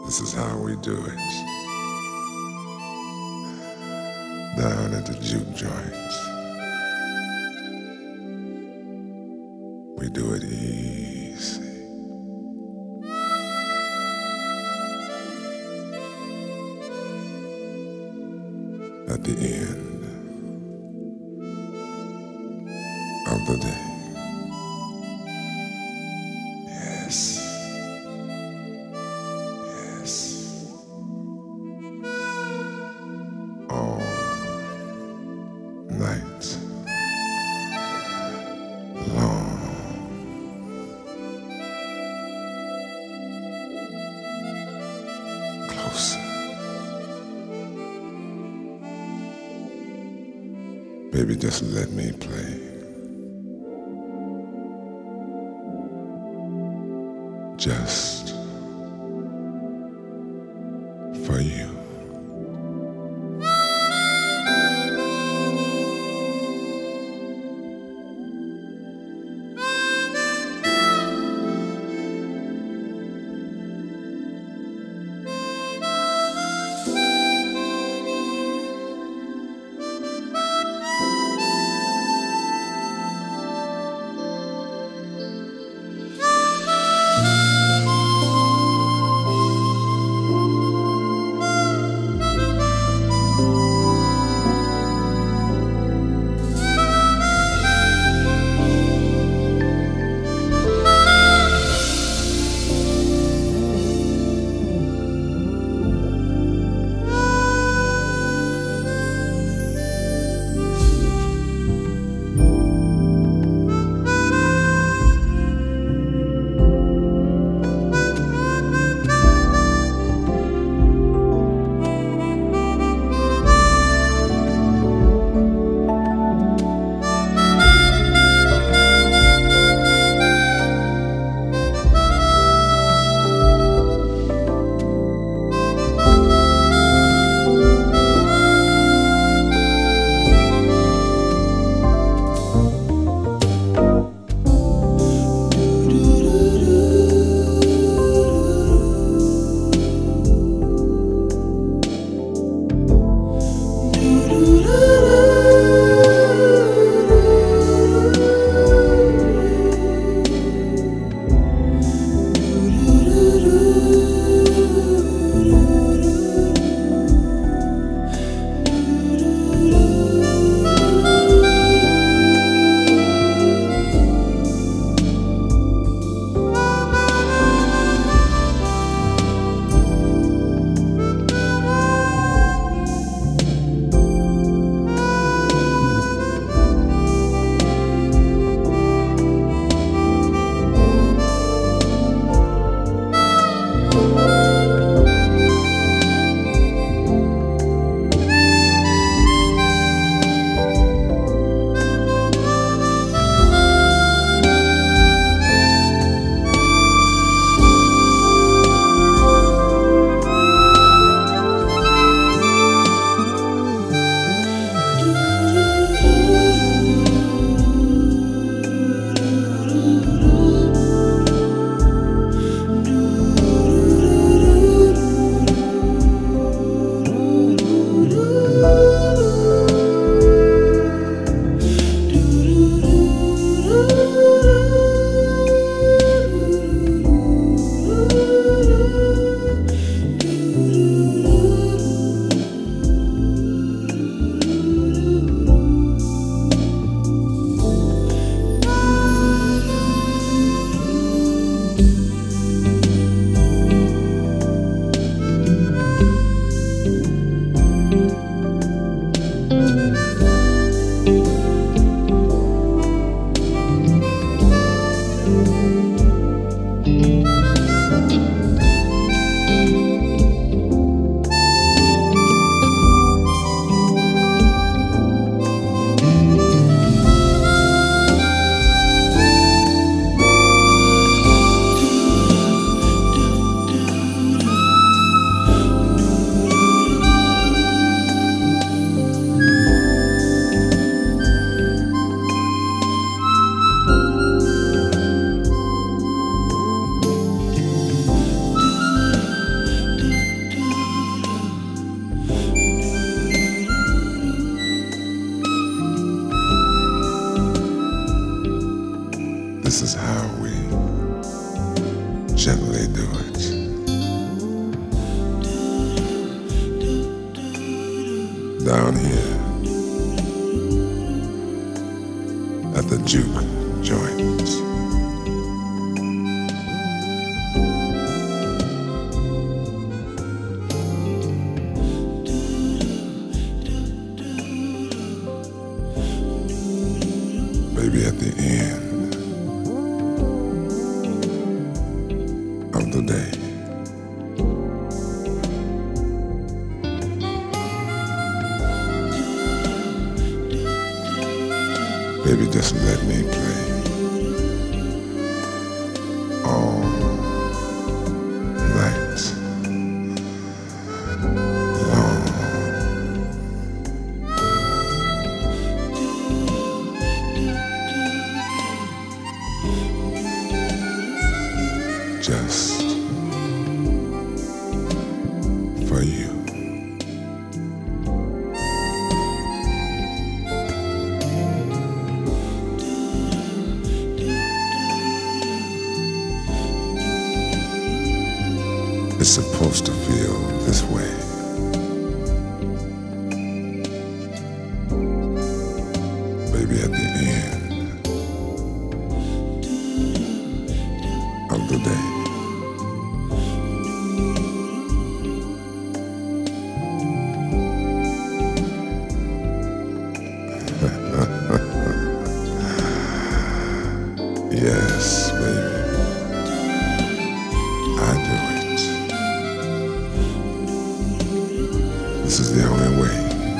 This is how we do it. Down at the juke joints, we do it easy. At the end of the day. Yes. Yes. All night long. Closer. Baby, just let me play. Just for you. gently do it. Down here at the juke joint. Maybe at the end of the day. Baby, just let me play all night long. Just for you. It's supposed to feel this way. Baby, at the end of the day. Yes, baby, I do it. This is the only way.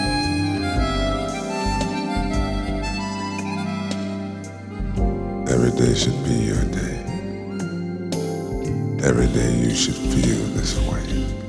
Every day should be your day. Every day you should feel this way.